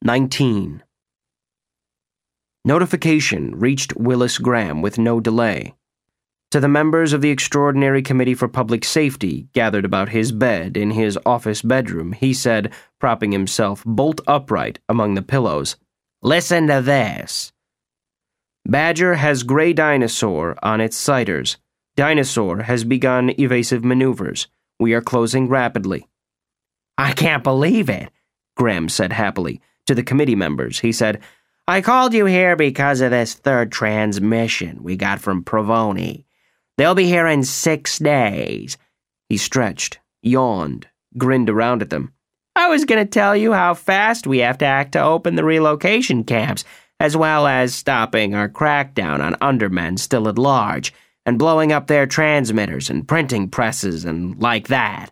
19. Notification reached Willis Graham with no delay. To the members of the Extraordinary Committee for Public Safety gathered about his bed in his office bedroom, he said, propping himself bolt upright among the pillows, "Listen to this. Badger has gray dinosaur on its sighters. Dinosaur has begun evasive maneuvers. We are closing rapidly." "I can't believe it," Graham said happily. To the committee members, he said, "I called you here because of this third transmission we got from Provoni. They'll be here in 6 days. He stretched, yawned, grinned around at them. "I was going to tell you how fast we have to act to open the relocation camps, as well as stopping our crackdown on undermen still at large, and blowing up their transmitters and printing presses and like that.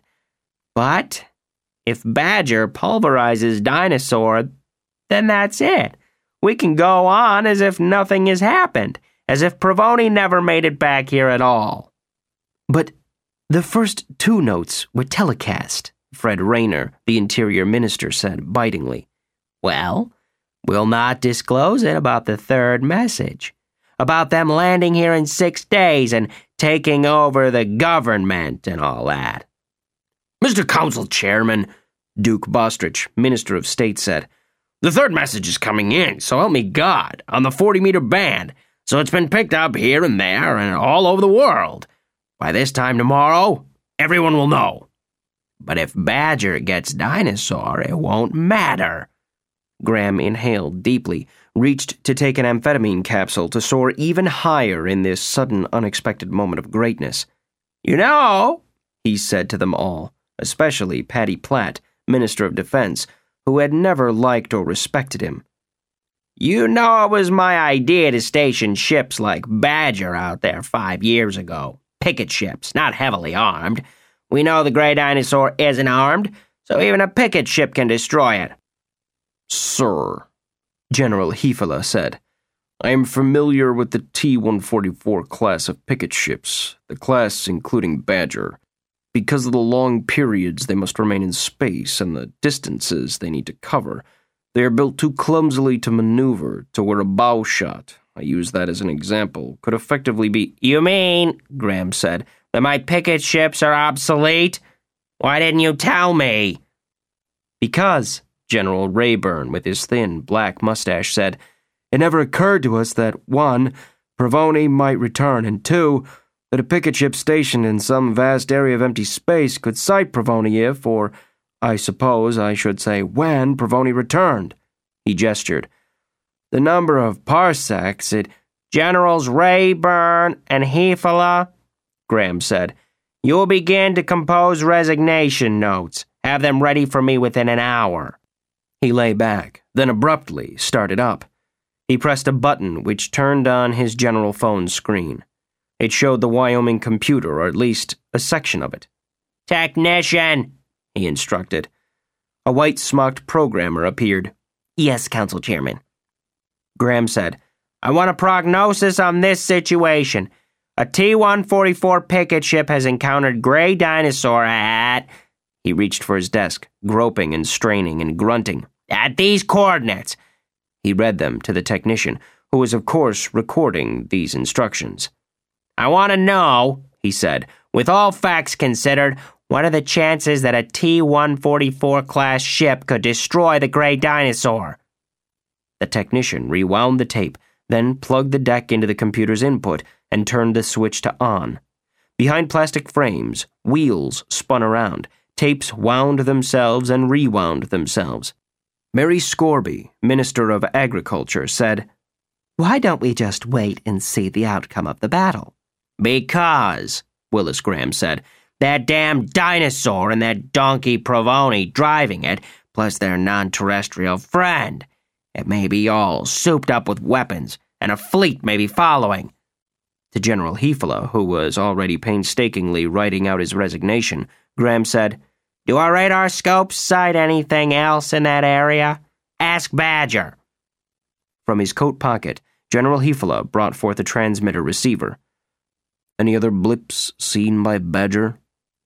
But if Badger pulverizes Dinosaur, then that's it. We can go on as if nothing has happened, as if Provoni never made it back here at all." "But the first 2 notes were telecast," Fred Rayner, the Interior Minister, said bitingly. "Well, we'll not disclose it about the third message. About them landing here in 6 days and taking over the government and all that." "Mr. Council Chairman," Duke Bostrich, Minister of State, said, "the third message is coming in, so help me God, on the 40-meter band, so it's been picked up here and there and all over the world. By this time tomorrow, everyone will know. But if Badger gets Dinosaur, it won't matter." Graham inhaled deeply, reached to take an amphetamine capsule to soar even higher in this sudden, unexpected moment of greatness. "You know," he said to them all, especially Patty Platt, Minister of Defense, who had never liked or respected him. "You know it was my idea to station ships like Badger out there 5 years ago. Picket ships, not heavily armed. We know the Gray Dinosaur isn't armed, so even a picket ship can destroy it." "Sir," General Hefele said, "I am familiar with the T-144 class of picket ships, the class including Badger. Because of the long periods they must remain in space and the distances they need to cover, they are built too clumsily to maneuver to where a bow shot, I use that as an example, could effectively be—" "You mean," Graham said, "that my picket ships are obsolete? Why didn't you tell me?" "Because," General Rayburn, with his thin, black mustache, said, "it never occurred to us that, 1, Provoni might return, and 2, that a picket ship stationed in some vast area of empty space could sight Provoni if, or I suppose I should say when, Provoni returned." He gestured. "The number of parsecs it—" "Generals Rayburn and Hefele," Graham said, "you will begin to compose resignation notes. Have them ready for me within an hour." He lay back, then abruptly started up. He pressed a button which turned on his general phone screen. It showed the Wyoming computer, or at least a section of it. "Technician," he instructed. A white-smocked programmer appeared. "Yes, Council Chairman." Graham said, "I want a prognosis on this situation. A T-144 picket ship has encountered Gray Dinosaur at—" He reached for his desk, groping and straining and grunting. "At these coordinates." He read them to the technician, who was of course recording these instructions. "I want to know," he said, "with all facts considered, what are the chances that a T-144 class ship could destroy the Gray Dinosaur?" The technician rewound the tape, then plugged the deck into the computer's input and turned the switch to on. Behind plastic frames, wheels spun around, tapes wound themselves and rewound themselves. Mary Scorby, Minister of Agriculture, said, "Why don't we just wait and see the outcome of the battle?" "Because," Willis Graham said, "that damn Dinosaur and that donkey Provoni driving it, plus their non-terrestrial friend. It may be all souped up with weapons, and a fleet may be following." To General Hefele, who was already painstakingly writing out his resignation, Graham said, "Do our radar scopes sight anything else in that area? Ask Badger." From his coat pocket, General Hefele brought forth a transmitter receiver. "Any other blips seen by Badger?"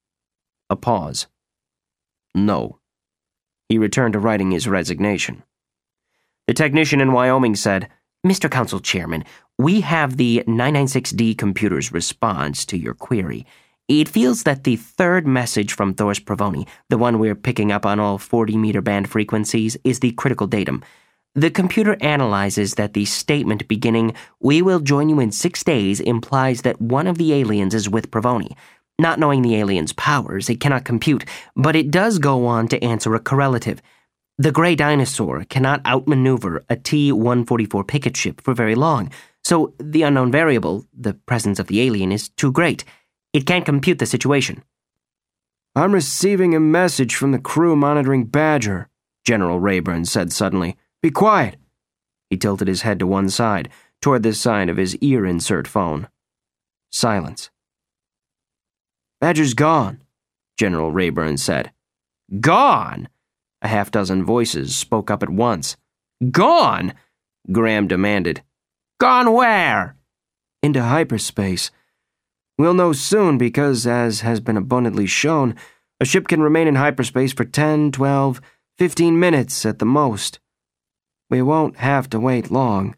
A pause. "No." He returned to writing his resignation. The technician in Wyoming said, "Mr. Council Chairman, we have the 996D computer's response to your query. It feels that the third message from Thor's Pravoni, the one we're picking up on all 40-meter band frequencies, is the critical datum. The computer analyzes that the statement beginning, 'We will join you in 6 days,' implies that one of the aliens is with Pravoni. Not knowing the alien's powers, it cannot compute, but it does go on to answer a correlative. The gray dinosaur cannot outmaneuver a T-144 picket ship for very long, so the unknown variable, the presence of the alien, is too great. It can't compute the situation." "I'm receiving a message from the crew monitoring Badger," General Rayburn said suddenly. "Be quiet." He tilted his head to one side, toward the sign of his ear insert phone. Silence. "Badger's gone," General Rayburn said. "Gone?" A half-dozen voices spoke up at once. "Gone?" Graham demanded. "Gone where?" "Into hyperspace. We'll know soon because, as has been abundantly shown, a ship can remain in hyperspace for 10, 12, 15 minutes at the most. We won't have to wait long."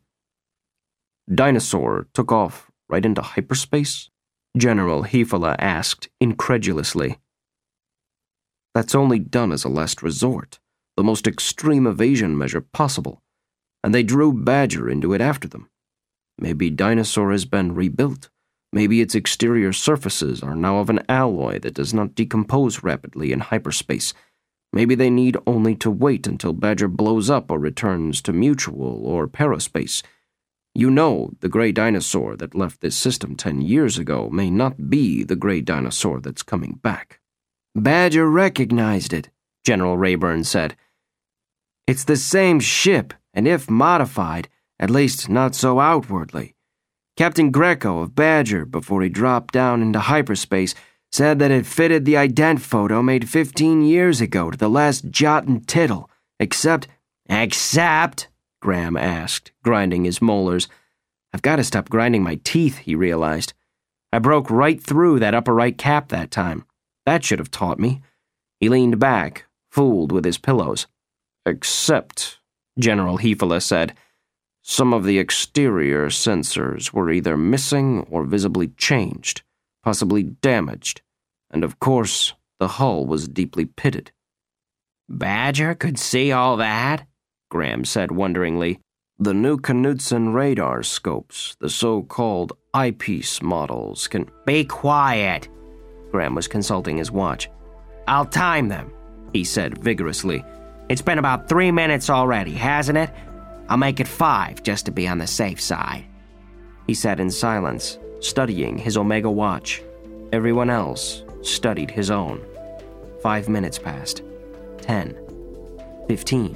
"Dinosaur took off right into hyperspace?" General Hifala asked incredulously. "That's only done as a last resort, the most extreme evasion measure possible, and they drew Badger into it after them. Maybe Dinosaur has been rebuilt. Maybe its exterior surfaces are now of an alloy that does not decompose rapidly in hyperspace. Maybe they need only to wait until Badger blows up or returns to mutual or paraspace. You know, the gray dinosaur that left this system 10 years ago may not be the gray dinosaur that's coming back." "Badger recognized it," General Rayburn said. "It's the same ship, and if modified, at least not so outwardly. Captain Greco of Badger, before he dropped down into hyperspace, said that it fitted the ident photo made 15 years ago to the last jot and tittle, except..." "Except?" Graham asked, grinding his molars. "I've got to stop grinding my teeth," he realized. "I broke right through that upper right cap that time. That should have taught me." He leaned back, fooled with his pillows. "Except," General Hifala said, "some of the exterior sensors were either missing or visibly changed, possibly damaged, and of course, the hull was deeply pitted." "Badger could see all that?" Graham said wonderingly. "The new Knudsen radar scopes, the so-called eyepiece models, can—" "Be quiet!" Graham was consulting his watch. "I'll time them," he said vigorously. "It's been about 3 minutes already, hasn't it? I'll make it 5 just to be on the safe side." He sat in silence, studying his Omega watch. Everyone else studied his own. 5 minutes passed. 10. 15.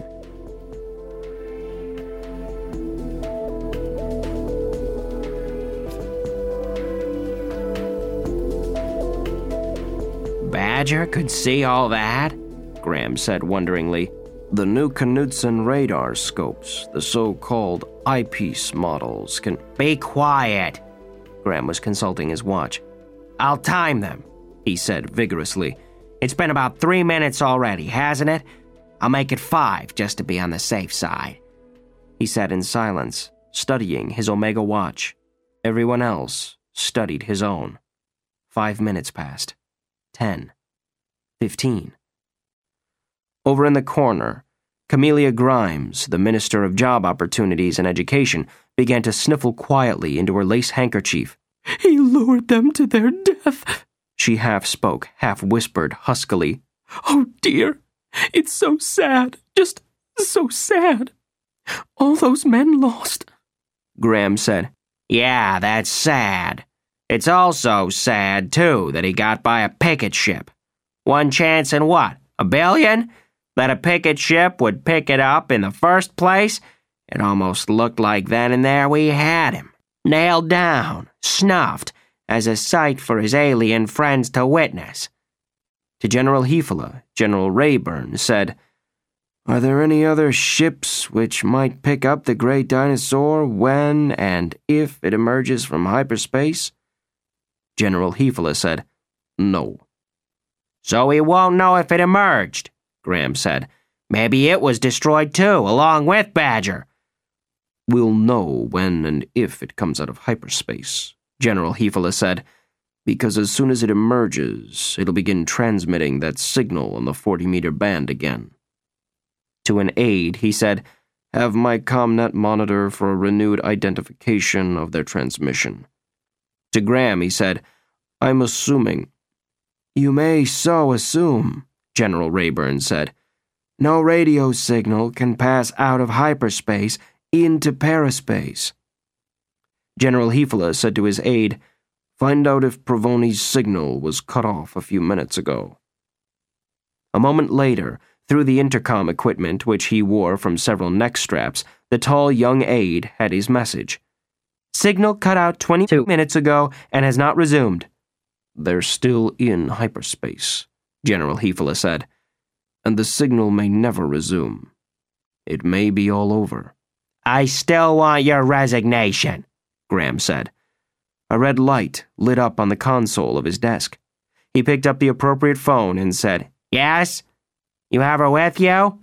"Badger could see all that?" Graham said wonderingly. "The new Knudsen radar scopes, the so-called eyepiece models, can—" "Be quiet!" Graham was consulting his watch. "I'll time them," he said vigorously. "It's been about 3 minutes already, hasn't it? I'll make it 5 just to be on the safe side." He sat in silence, studying his Omega watch. Everyone else studied his own. 5 minutes passed. 10. 15. Over in the corner, Camellia Grimes, the Minister of Job Opportunities and Education, began to sniffle quietly into her lace handkerchief. "He lured them to their death," she half spoke, half whispered huskily. "Oh dear, it's so sad, just so sad. All those men lost." Graham said, "Yeah, that's sad. It's also sad, too, that he got by a picket ship. One chance in what, a billion? That a picket ship would pick it up in the first place? It almost looked like then and there we had him. Nailed down, snuffed, as a sight for his alien friends to witness." To General Hifala, General Rayburn said, "Are there any other ships which might pick up the gray dinosaur when and if it emerges from hyperspace?" General Hifala said, "No." "So we won't know if it emerged," Graham said. "Maybe it was destroyed too, along with Badger. We'll know when and if it comes out of hyperspace, General Hefele said, because as soon as it emerges, it'll begin transmitting that signal on the 40-meter band again. To an aide, he said, "Have my ComNet monitor for a renewed identification of their transmission." To Graham, he said, "I'm assuming." "You may so assume," General Rayburn said. "No radio signal can pass out of hyperspace into paraspace." General Hefele said to his aide, "Find out if Provoni's signal was cut off a few minutes ago." A moment later, through the intercom equipment which he wore from several neck straps, the tall young aide had his message. "Signal cut out 22 minutes ago and has not resumed." "They're still in hyperspace," General Hefele said, "and the signal may never resume. It may be all over." "I still want your resignation," Graham said. A red light lit up on the console of his desk. He picked up the appropriate phone and said, "Yes? You have her with you?"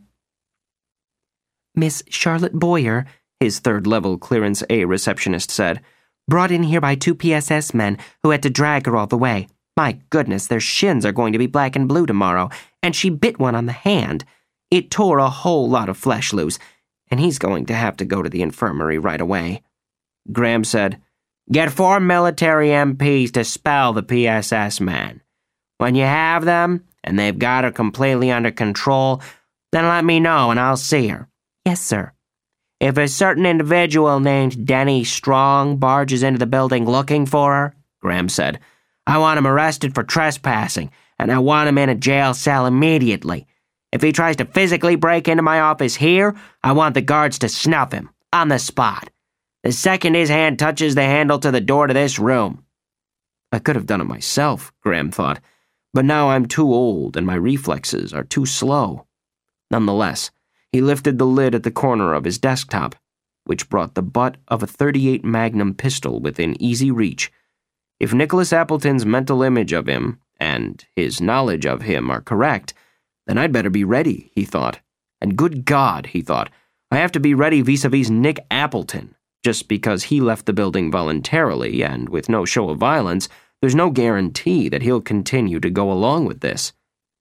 "Miss Charlotte Boyer," his third-level Clearance A receptionist said, "brought in here by 2 PSS men who had to drag her all the way. My goodness, their shins are going to be black and blue tomorrow, and she bit one on the hand. It tore a whole lot of flesh loose, and he's going to have to go to the infirmary right away." Graham said, "Get 4 military MPs to spell the PSS man. When you have them, and they've got her completely under control, then let me know and I'll see her." "Yes, sir." "If a certain individual named Denny Strong barges into the building looking for her," Graham said, "I want him arrested for trespassing, and I want him in a jail cell immediately. If he tries to physically break into my office here, I want the guards to snuff him, on the spot. The second his hand touches the handle to the door to this room." I could have done it myself, Graham thought, but now I'm too old and my reflexes are too slow. Nonetheless, he lifted the lid at the corner of his desktop, which brought the butt of a .38 Magnum pistol within easy reach. If Nicholas Appleton's mental image of him, and his knowledge of him, are correct, then I'd better be ready, he thought. And good God, he thought, I have to be ready vis-a-vis Nick Appleton. Just because he left the building voluntarily and with no show of violence, there's no guarantee that he'll continue to go along with this.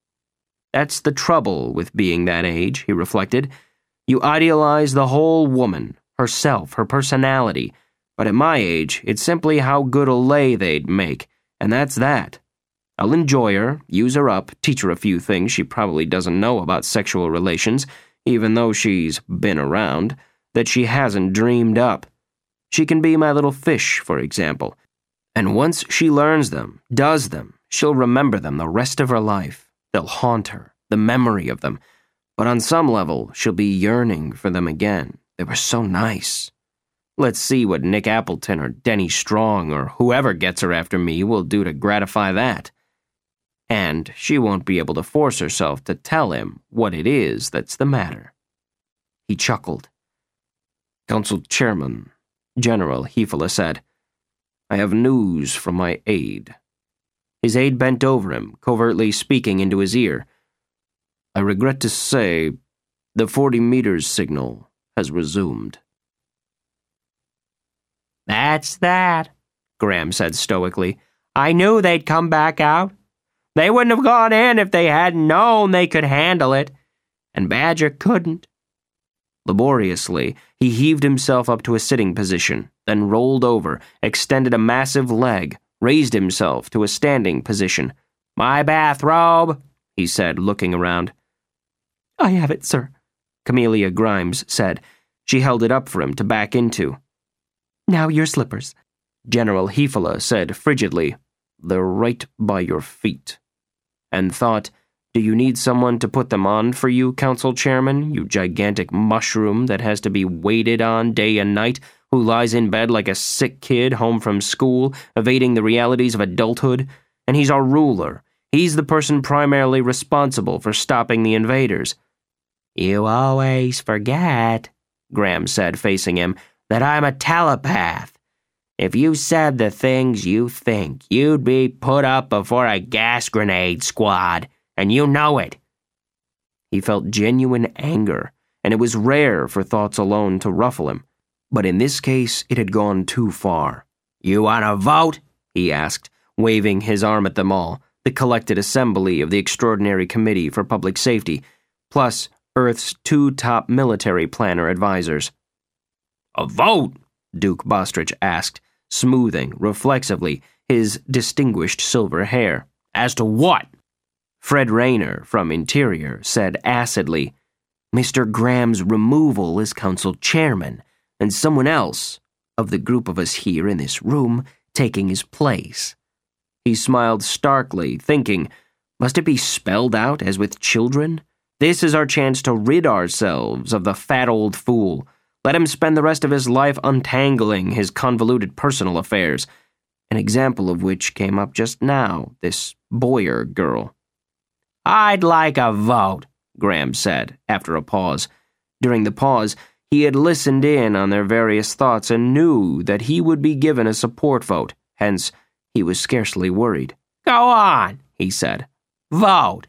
That's the trouble with being that age, he reflected. You idealize the whole woman, herself, her personality, but at my age, it's simply how good a lay they'd make, and that's that. I'll enjoy her, use her up, teach her a few things she probably doesn't know about sexual relations, even though she's been around, that she hasn't dreamed up. She can be my little fish, for example, and once she learns them, does them, she'll remember them the rest of her life. They'll haunt her, the memory of them, but on some level, she'll be yearning for them again. They were so nice. Let's see what Nick Appleton or Denny Strong or whoever gets her after me will do to gratify that. And she won't be able to force herself to tell him what it is that's the matter. He chuckled. Council Chairman, General Hefele said, I have news from my aide. His aide bent over him, covertly speaking into his ear. I regret to say, the 40 meters signal has resumed. That's that, Graham said stoically. I knew they'd come back out. They wouldn't have gone in if they hadn't known they could handle it. And Badger couldn't. Laboriously, he heaved himself up to a sitting position, then rolled over, extended a massive leg, raised himself to a standing position. My bathrobe, he said, looking around. I have it, sir, Camellia Grimes said. She held it up for him to back into. Now your slippers, General Hefele said frigidly. They're right by your feet. And thought, do you need someone to put them on for you, Council Chairman, you gigantic mushroom that has to be waited on day and night, who lies in bed like a sick kid home from school, evading the realities of adulthood? And he's our ruler. He's the person primarily responsible for stopping the invaders. You always forget, Graham said, facing him, that I'm a telepath. If you said the things you think, you'd be put up before a gas grenade squad, and you know it. He felt genuine anger, and it was rare for thoughts alone to ruffle him. But in this case, it had gone too far. "You want to vote?" he asked, waving his arm at them all, the collected assembly of the Extraordinary Committee for Public Safety, plus Earth's 2 top military planner advisors. "A vote?" Duke Bostrich asked, smoothing, reflexively, his distinguished silver hair. "As to what?" Fred Rayner, from Interior, said acidly, "Mr. Graham's removal as council chairman, and someone else, of the group of us here in this room, taking his place." He smiled starkly, thinking, must it be spelled out as with children? This is our chance to rid ourselves of the fat old fool. Let him spend the rest of his life untangling his convoluted personal affairs, an example of which came up just now, this Boyer girl. "I'd like a vote," Graham said, after a pause. During the pause, he had listened in on their various thoughts and knew that he would be given a support vote, hence, he was scarcely worried. "Go on," he said. "Vote."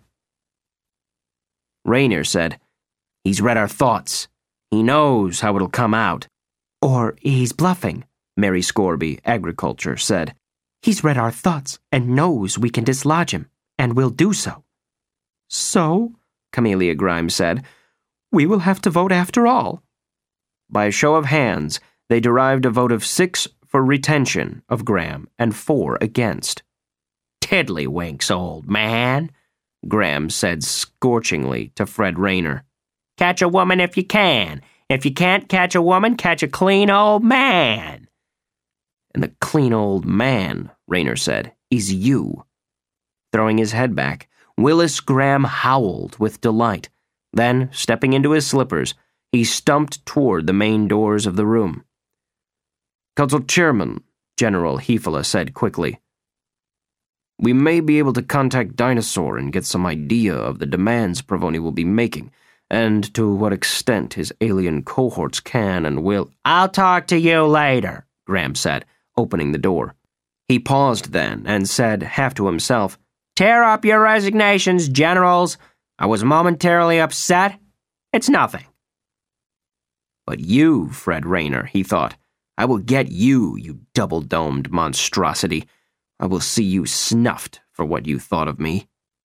Rayner said, "He's read our thoughts. He knows how it'll come out." "Or he's bluffing," Mary Scorby, Agriculture, said. "He's read our thoughts and knows we can dislodge him, and will do so." "So," Camellia Grimes said, "we will have to vote after all." By a show of hands, they derived a vote of 6 for retention of Graham and 4 against. "Tiddlywinks, old man," Graham said scorchingly to Fred Rayner. "Catch a woman if you can. If you can't catch a woman, catch a clean old man." "And the clean old man," Rayner said, "is you." Throwing his head back, Willis Graham howled with delight. Then, stepping into his slippers, he stumped toward the main doors of the room. "Council Chairman," General Hefela said quickly, "we may be able to contact Dinosaur and get some idea of the demands Pravoni will be making, and to what extent his alien cohorts can and will—" "I'll talk to you later," Graham said, opening the door. He paused then and said, half to himself, "Tear up your resignations, generals. I was momentarily upset. It's nothing." "But you, Fred Rayner," he thought, "I will get you, you double-domed monstrosity. I will see you snuffed for what you thought of me."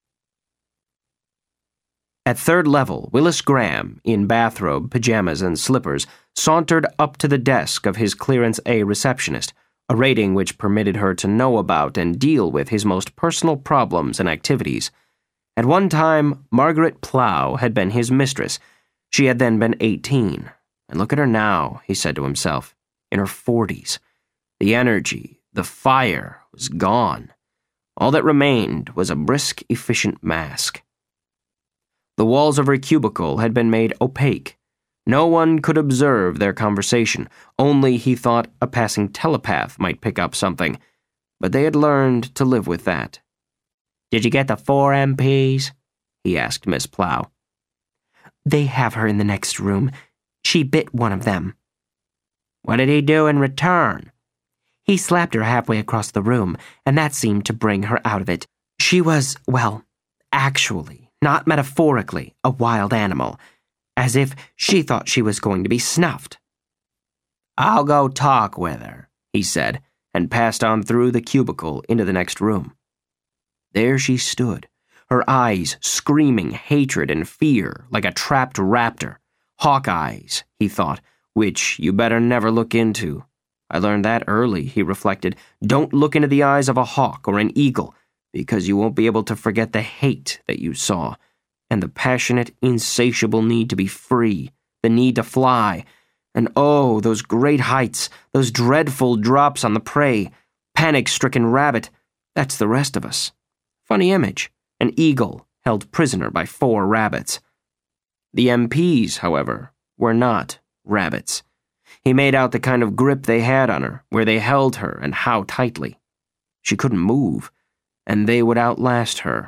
At third level, Willis Graham, in bathrobe, pajamas, and slippers, sauntered up to the desk of his Clearance A receptionist, a rating which permitted her to know about and deal with his most personal problems and activities. At one time, Margaret Plow had been his mistress. She had then been 18. And look at her now, he said to himself, in her 40s. The energy, the fire, was gone. All that remained was a brisk, efficient mask. The walls of her cubicle had been made opaque. No one could observe their conversation. Only, he thought, a passing telepath might pick up something. But they had learned to live with that. "Did you get the 4 MPs? He asked Miss Plow. "They have her in the next room. She bit one of them." "What did he do in return?" "He slapped her halfway across the room, and that seemed to bring her out of it. She was, well, actually, not metaphorically, a wild animal, as if she thought she was going to be snuffed." "I'll go talk with her," he said, and passed on through the cubicle into the next room. There she stood, her eyes screaming hatred and fear like a trapped raptor. Hawk eyes, he thought, which you better never look into. I learned that early, he reflected. Don't look into the eyes of a hawk or an eagle, because you won't be able to forget the hate that you saw, and the passionate, insatiable need to be free, the need to fly. And oh, those great heights, those dreadful drops on the prey, panic-stricken rabbit, that's the rest of us. Funny image, an eagle held prisoner by 4 rabbits. The MPs, however, were not rabbits. He made out the kind of grip they had on her, where they held her and how tightly. She couldn't move, and they would outlast her.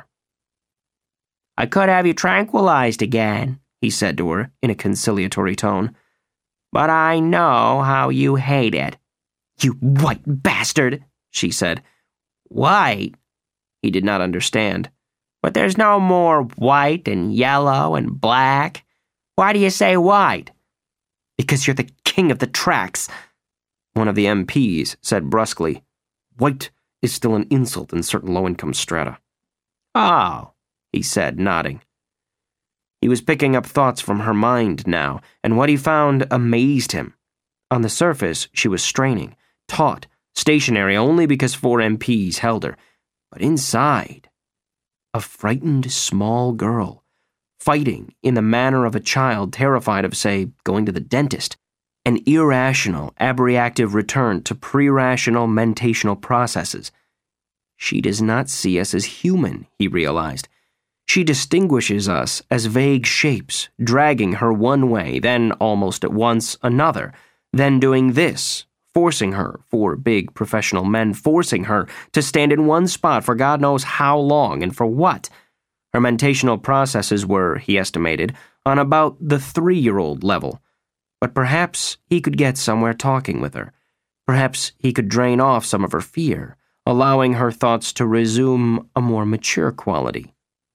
"I could have you tranquilized again," he said to her in a conciliatory tone. "But I know how you hate it." "You white bastard," she said. "White?" He did not understand. "But there's no more white and yellow and black. Why do you say white?" "Because you're the king of the tracks." One of the MPs said brusquely, "White is still an insult in certain low-income strata." "Oh," he said, nodding. He was picking up thoughts from her mind now, and what he found amazed him. On the surface, she was straining, taut, stationary only because 4 MPs held her. But inside, a frightened small girl, fighting in the manner of a child terrified of, say, going to the dentist. An irrational, abreactive return to pre-rational mentational processes. She does not see us as human, he realized. She distinguishes us as vague shapes, dragging her one way, then almost at once another, then doing this, forcing her, 4 big professional men forcing her to stand in one spot for God knows how long and for what. Her mentational processes were, he estimated, on about the 3-year-old level. But perhaps he could get somewhere talking with her. Perhaps he could drain off some of her fear, allowing her thoughts to resume a more mature quality.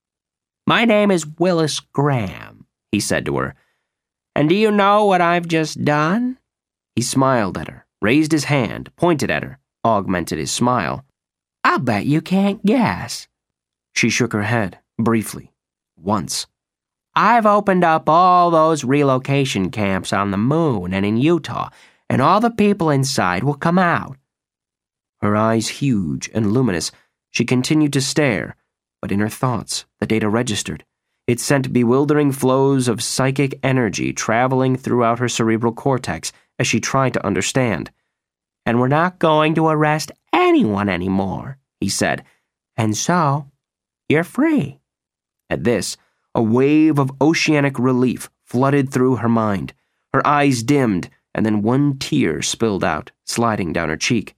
"My name is Willis Graham," he said to her. "And do you know what I've just done?" He smiled at her, raised his hand, pointed at her, augmented his smile. "I'll bet you can't guess." She shook her head, briefly, once. "I've opened up all those relocation camps on the moon and in Utah, and all the people inside will come out." Her eyes huge and luminous, she continued to stare, but in her thoughts, the data registered. It sent bewildering flows of psychic energy traveling throughout her cerebral cortex as she tried to understand. "And we're not going to arrest anyone anymore," he said. "And so, you're free." At this, a wave of oceanic relief flooded through her mind. Her eyes dimmed, and then one tear spilled out, sliding down her cheek.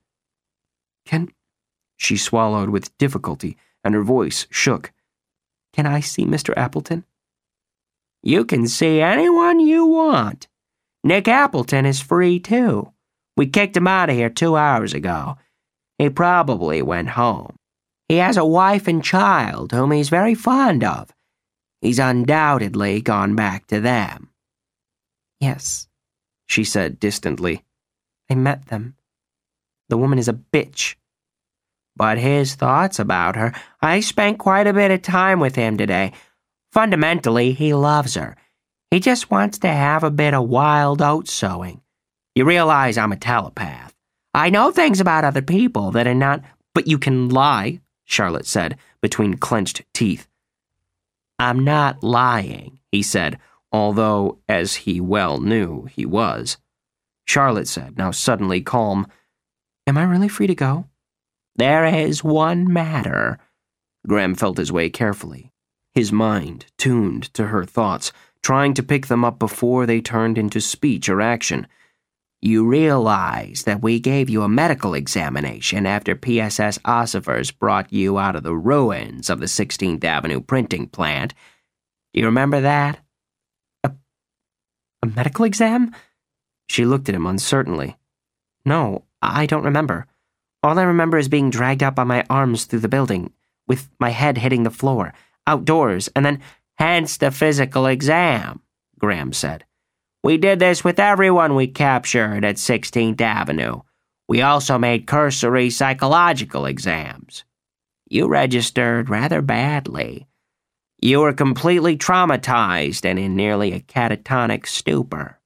She swallowed with difficulty, and her voice shook. "Can I see Mr. Appleton?" "You can see anyone you want. Nick Appleton is free, too. We kicked him out of here 2 hours ago. He probably went home. He has a wife and child whom he's very fond of. He's undoubtedly gone back to them." "Yes," she said distantly. "I met them. The woman is a bitch." "But his thoughts about her, I spent quite a bit of time with him today. Fundamentally, he loves her. He just wants to have a bit of wild oat sowing. You realize I'm a telepath. I know things about other people that are not—" "But you can lie," Charlotte said, between clenched teeth. "I'm not lying," he said, although, as he well knew, he was. Charlotte said, now suddenly calm, "Am I really free to go?" "There is one matter." Graham felt his way carefully, his mind tuned to her thoughts, trying to pick them up before they turned into speech or action. "You realize that we gave you a medical examination after PSS Ossifers brought you out of the ruins of the 16th Avenue printing plant. Do you remember that?" A medical exam?" She looked at him uncertainly. "No, I don't remember. All I remember is being dragged out by my arms through the building, with my head hitting the floor, outdoors, and then—" "Hence the physical exam," Graham said. "We did this with everyone we captured at 16th Avenue. We also made cursory psychological exams. You registered rather badly. You were completely traumatized and in nearly a catatonic stupor."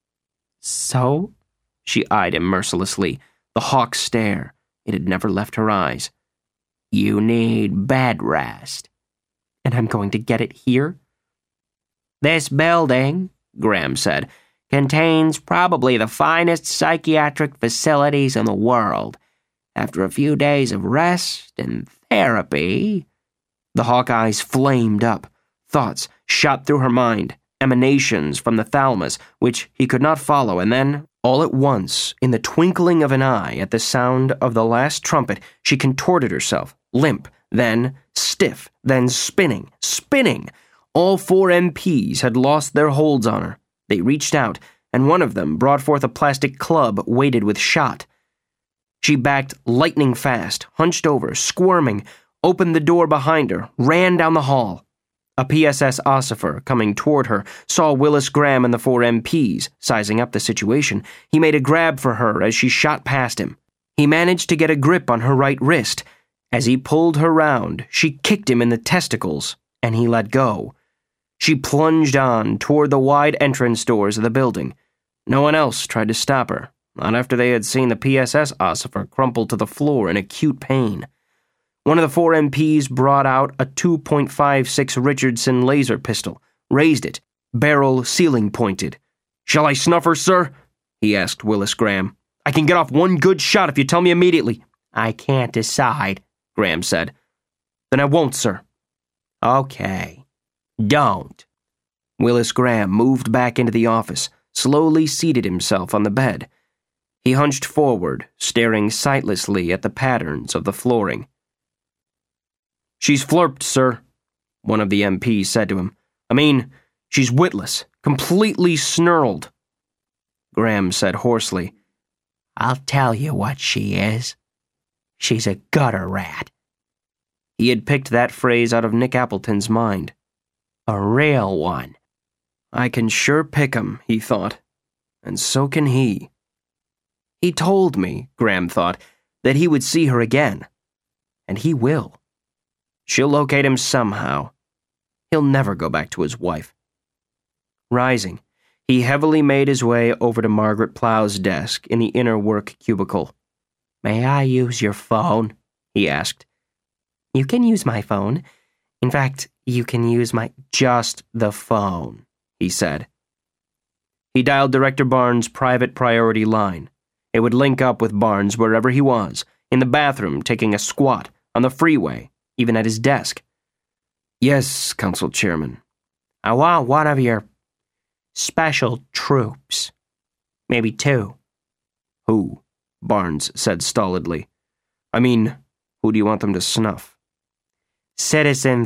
"So?" She eyed him mercilessly, the hawk stare. It had never left her eyes. "You need bed rest." "And I'm going to get it here?" "This building," Graham said, "contains probably the finest psychiatric facilities in the world. After a few days of rest and therapy—" The hawk eyes flamed up. Thoughts shot through her mind, emanations from the thalamus, which he could not follow, and then, all at once, in the twinkling of an eye at the sound of the last trumpet, she contorted herself, limp, then stiff, then spinning. All 4 MPs had lost their holds on her. They reached out, and one of them brought forth a plastic club weighted with shot. She backed lightning fast, hunched over, squirming, opened the door behind her, ran down the hall. A PSS Ossifer, coming toward her, saw Willis Graham and the 4 MPs. Sizing up the situation, he made a grab for her as she shot past him. He managed to get a grip on her right wrist. As he pulled her round, she kicked him in the testicles, and he let go. She plunged on toward the wide entrance doors of the building. No one else tried to stop her, not after they had seen the PSS Ossifer crumple to the floor in acute pain. One of the 4 MPs brought out a .56 Richardson laser pistol, raised it, barrel ceiling pointed. "Shall I snuff her, sir?" he asked Willis Graham. "I can get off one good shot if you tell me immediately." "I can't decide," Graham said. "Then I won't, sir." "Okay. Don't." Willis Graham moved back into the office, slowly seated himself on the bed. He hunched forward, staring sightlessly at the patterns of the flooring. "She's flirped, sir," one of the MPs said to him. "I mean, she's witless, completely snarled." Graham said hoarsely, "I'll tell you what she is. She's a gutter rat." He had picked that phrase out of Nick Appleton's mind. A real one. I can sure pick 'em, he thought. And so can he. He told me, Graham thought, that he would see her again. And he will. She'll locate him somehow. He'll never go back to his wife. Rising, he heavily made his way over to Margaret Plow's desk in the inner work cubicle. "May I use your phone?" he asked. "You can use my phone. In fact, you can use just the phone," he said. He dialed Director Barnes' private priority line. It would link up with Barnes wherever he was, in the bathroom taking a squat, on the freeway, even at his desk. "Yes, Council Chairman." "I want one of your special troops. Maybe 2. "Who?" Barnes said stolidly. "I mean, who do you want them to snuff?" "Citizen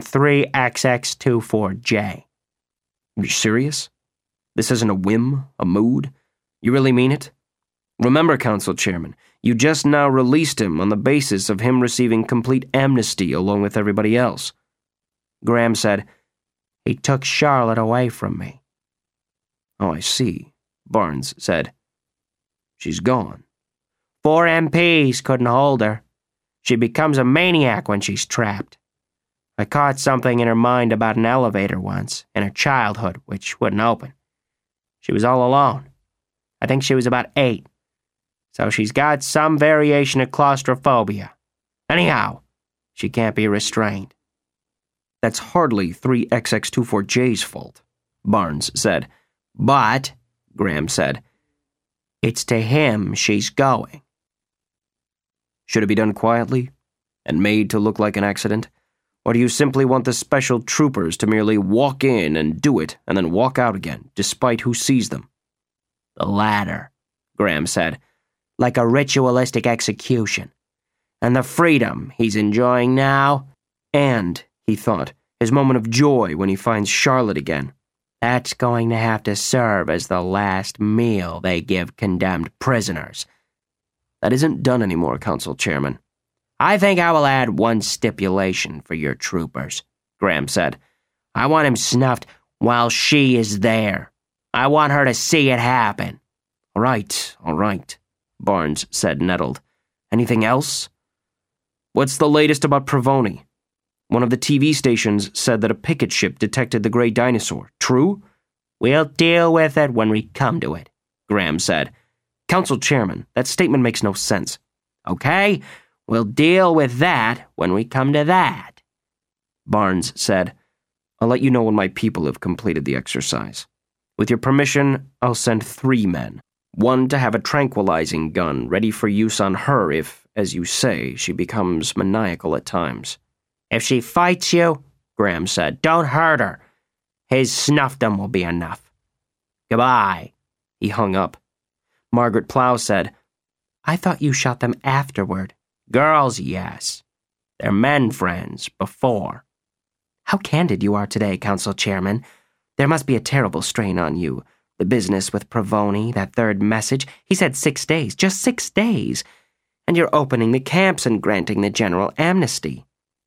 3XX24J. "You serious? This isn't a whim, a mood? You really mean it? Remember, Council Chairman, you just now released him on the basis of him receiving complete amnesty along with everybody else." Graham said, "He took Charlotte away from me." "Oh, I see," Barnes said. "She's gone." 4 MPs couldn't hold her. She becomes a maniac when she's trapped. I caught something in her mind about an elevator once, in her childhood, which wouldn't open. She was all alone. I think she was about 8. So she's got some variation of claustrophobia. Anyhow, she can't be restrained. "That's hardly 3XX24J's fault," Barnes said. "But," Graham said, "it's to him she's going." Should it be done quietly and made to look like an accident? Or do you simply want the special troopers to merely walk in and do it and then walk out again, despite who sees them? "The latter," Graham said, "like a ritualistic execution. And the freedom he's enjoying now, and," he thought, his moment of joy when he finds Charlotte again, "that's going to have to serve as the last meal they give condemned prisoners." "That isn't done anymore, Council Chairman." "I think I will add one stipulation for your troopers," Graham said. "I want him snuffed while she is there. I want her to see it happen." All right, Barnes said, nettled. "Anything else?" "What's the latest about Provoni? One of the TV stations said that a picket ship detected the gray dinosaur. True?" "We'll deal with it when we come to it," Graham said. "Council Chairman, that statement makes no sense." "Okay, we'll deal with that when we come to that," Barnes said. "I'll let you know when my people have completed the exercise. With your permission, I'll send 3 men. 1 to have a tranquilizing gun ready for use on her if, as you say, she becomes maniacal at times." "If she fights you," Graham said, "don't hurt her. His snuffdom will be enough. Goodbye." He hung up. Margaret Plow said, "I thought you shot them afterward." "Girls, yes. They're men friends before." "How candid you are today, Council Chairman. There must be a terrible strain on you. The business with Provoni, that 3rd message. He said 6 days, just 6 days. And you're opening the camps and granting the general amnesty."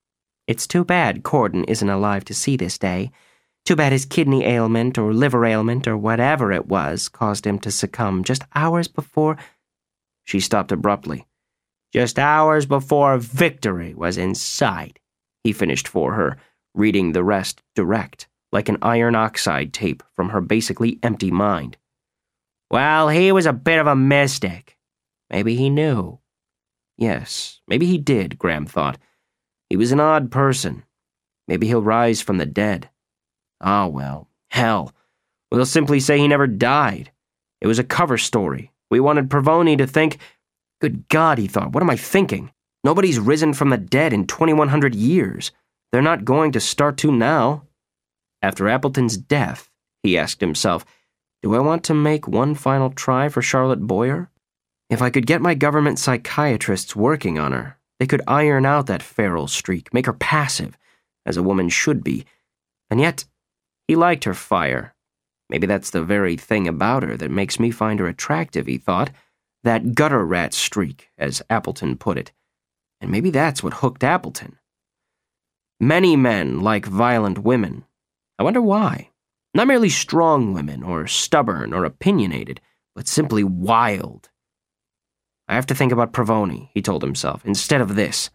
It's too bad Corden isn't alive to see this day. Too bad his kidney ailment or liver ailment or whatever it was caused him to succumb just hours before—" She stopped abruptly. "Just hours before victory was in sight," he finished for her, reading the rest direct, like an iron oxide tape from her basically empty mind. "Well, he was a bit of a mystic. Maybe he knew." Yes, maybe he did, Graham thought. He was an odd person. Maybe he'll rise from the dead. Ah, well, hell. We'll simply say he never died. It was a cover story. We wanted Provoni to think— Good God, he thought, what am I thinking? Nobody's risen from the dead in 2,100 years. They're not going to start to now. After Appleton's death, he asked himself, do I want to make one final try for Charlotte Boyer? If I could get my government psychiatrists working on her, they could iron out that feral streak, make her passive, as a woman should be. And yet, he liked her fire. Maybe that's the very thing about her that makes me find her attractive, he thought. That gutter rat streak, as Appleton put it. And maybe that's what hooked Appleton. Many men like violent women. I wonder why. Not merely strong women, or stubborn, or opinionated, but simply wild. I have to think about Provoni, he told himself, instead of this.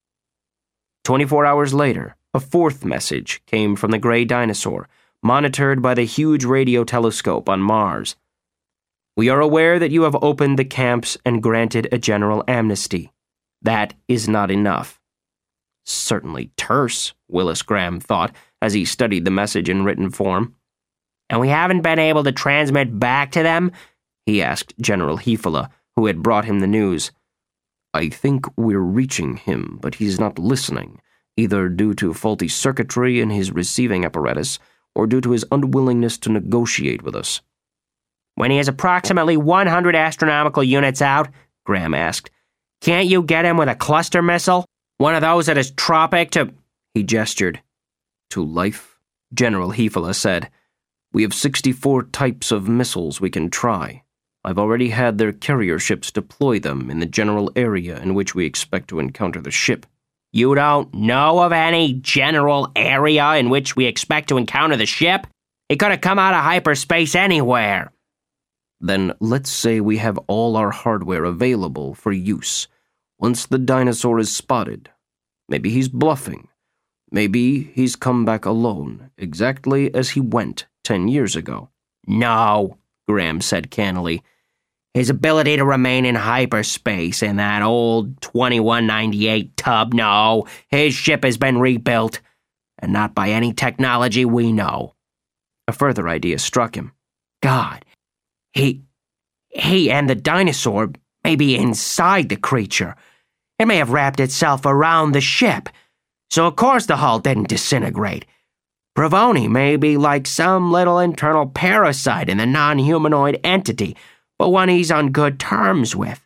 24 hours later, a fourth message came from the gray dinosaur, monitored by the huge radio telescope on Mars. We are aware that you have opened the camps and granted a general amnesty. That is not enough. Certainly terse, Willis Graham thought, as he studied the message in written form. And we haven't been able to transmit back to them? He asked General Hefele, who had brought him the news. I think we're reaching him, but he's not listening, either due to faulty circuitry in his receiving apparatus or due to his unwillingness to negotiate with us. When he has approximately 100 astronomical units out, Graham asked, can't you get him with a cluster missile? One of those that is tropic to— He gestured. To life, General Hefele said. We have 64 types of missiles we can try. I've already had their carrier ships deploy them in the general area in which we expect to encounter the ship. You don't know of any general area in which we expect to encounter the ship? It could have come out of hyperspace anywhere. Then let's say we have all our hardware available for use. Once the dinosaur is spotted, maybe he's bluffing. Maybe he's come back alone, exactly as he went 10 years ago. No, Graham said cannily. His ability to remain in hyperspace in that old 2198 tub, no, his ship has been rebuilt, and not by any technology we know. A further idea struck him. God, he and the dinosaur may be inside the creature. It may have wrapped itself around the ship, so of course the hull didn't disintegrate. Provoni may be like some little internal parasite in the non-humanoid entity, but one he's on good terms with.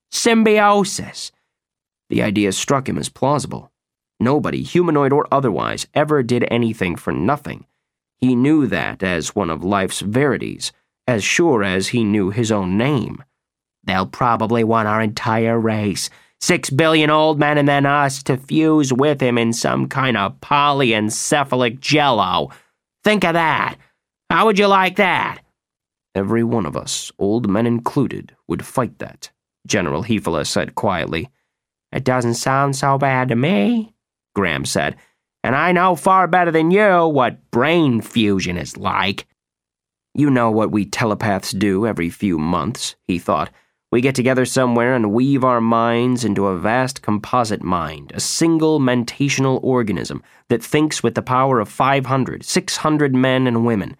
Symbiosis. The idea struck him as plausible. Nobody, humanoid or otherwise, ever did anything for nothing. He knew that as one of life's verities, as sure as he knew his own name. They'll probably want our entire race, 6 billion old men and then us, to fuse with him in some kind of polyencephalic jello. Think of that. How would you like that? Every one of us, old men included, would fight that, General Hefele said quietly. It doesn't sound so bad to me, Graham said, and I know far better than you what brain fusion is like. You know what we telepaths do every few months, he thought. We get together somewhere and weave our minds into a vast composite mind, a single mentational organism that thinks with the power of 500, 600 men and women.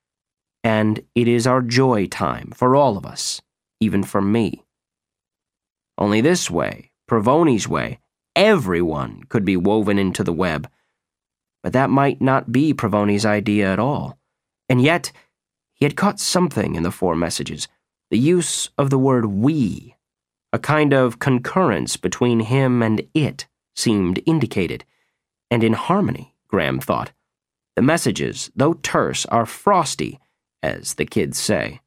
And it is our joy time for all of us, even for me. Only this way, Provoni's way, everyone could be woven into the web. But that might not be Provoni's idea at all. And yet, he had caught something in the 4 messages, the use of the word we. A kind of concurrence between him and it seemed indicated, and in harmony, Graham thought. The messages, though terse, are frosty, as the kids say.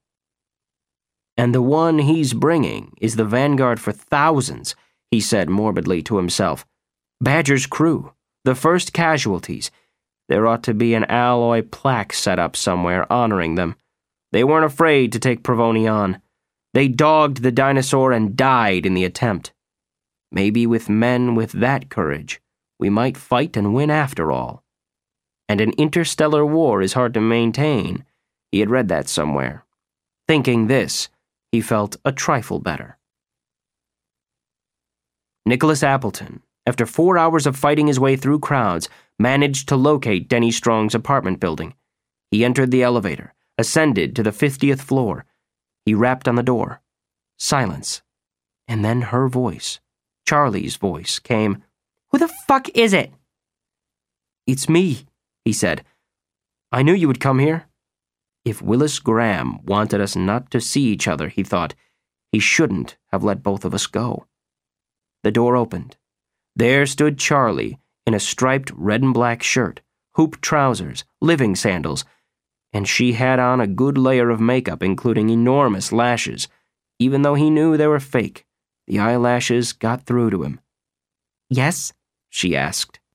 And the one he's bringing is the vanguard for thousands, he said morbidly to himself. Badger's crew, The first casualties. There ought to be an alloy plaque set up somewhere honoring them. They weren't afraid to take Pravoni on. They dogged the dinosaur and died in the attempt. Maybe with men with that courage, we might fight and win after all. And an interstellar war is hard to maintain. He had read that somewhere. Thinking this, he felt a trifle better. Nicholas Appleton, after 4 hours of fighting his way through crowds, managed to locate Denny Strong's apartment building. He entered the elevator, ascended to the 50th floor. He rapped on the door. Silence. And then her voice, Charlie's voice, came. "Who the fuck is it?" "It's me," he said. "I knew you would come here." If Willis Graham wanted us not to see each other, he thought, he shouldn't have let both of us go. The door opened. There stood Charlie in a striped red and black shirt, hoop trousers, living sandals, and she had on a good layer of makeup, including enormous lashes. Even though he knew they were fake, the eyelashes got through to him. "Yes?" she asked.